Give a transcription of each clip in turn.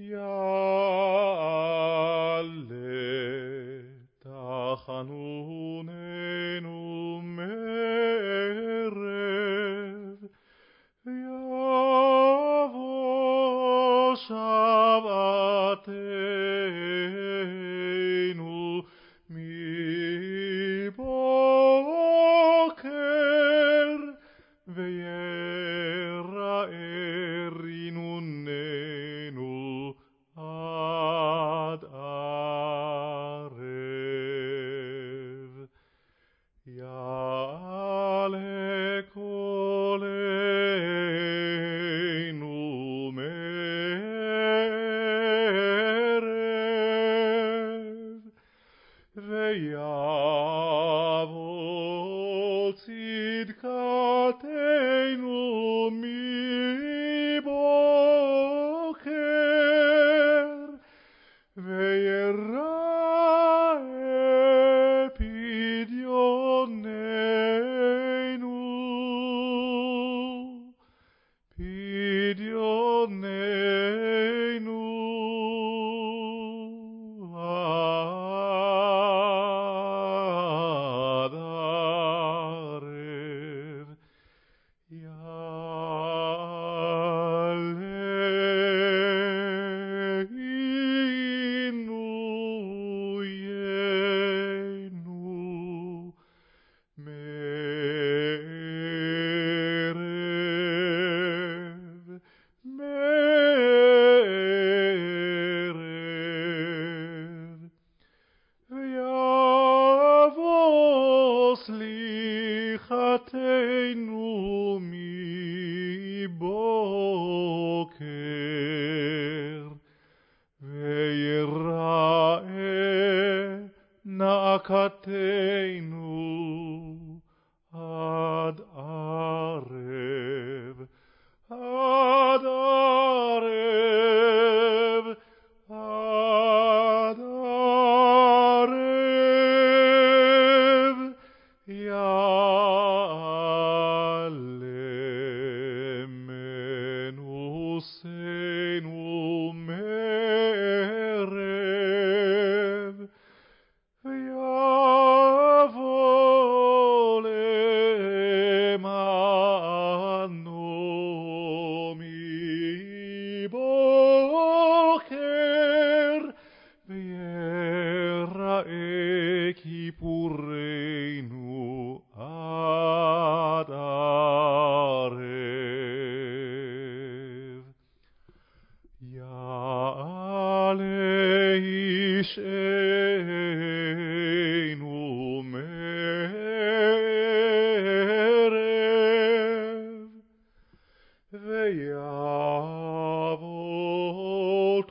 יעלה תחנוננו מערב, יבוא שבתנו מבוקר, ויראה רינוננו עד ערב. יעלה קולנו מערב, ויבוא צדקתנו מבוקר, ויראה פדיוננו עד ערב. יעלנו ינו ויבוא סליחתנו מבוקר, ויראה נאקתנו עד ערב. עד ערב, עד ערב, יעלה מנוסנו מערב, ויבוא למענו מבוקר, ויראה כיפורנו עד ערב. יעלה אישנו מערב, ויבוא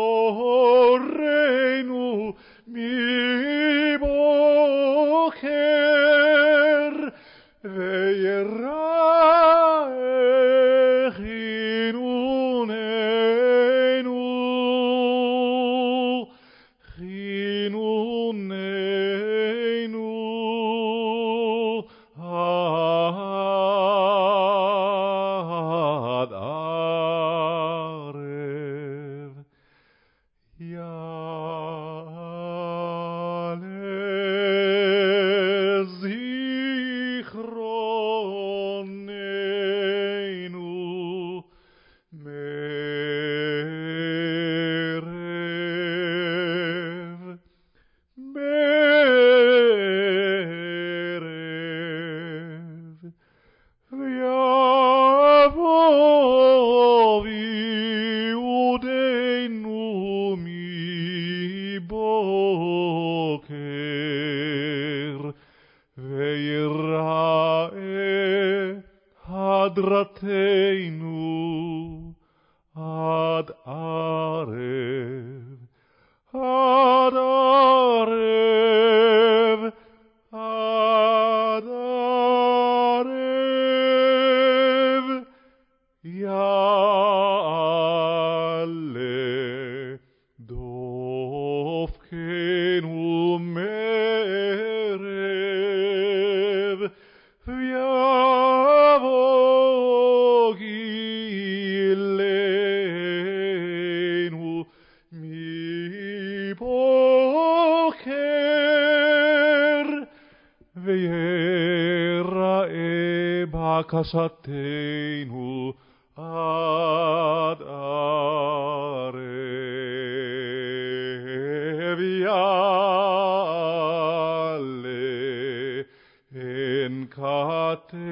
תורנו מבוקר, ויראה חינוננו עד ערב. יעלה זיכרוננו מערב, ויבוא ויעודנו מבוקר, ויראה הדרתנו עד ערב. עד ערב, עד ערב, יעלה דופקנו מערב, ויבוא בקשתנו עד ערב יעלה הן כתף